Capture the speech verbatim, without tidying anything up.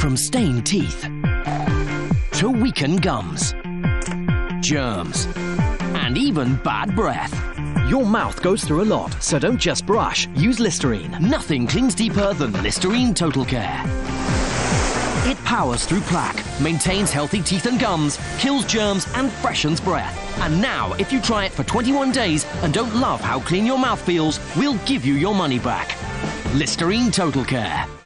From stained teeth to weakened gums, germs, and even bad breath. Your mouth goes through a lot, so don't just brush. Use Listerine. Nothing cleans deeper than Listerine Total Care. It powers through plaque, maintains healthy teeth and gums, kills germs, and freshens breath. And now, if you try it for twenty-one days and don't love how clean your mouth feels, we'll give you your money back. Listerine Total Care.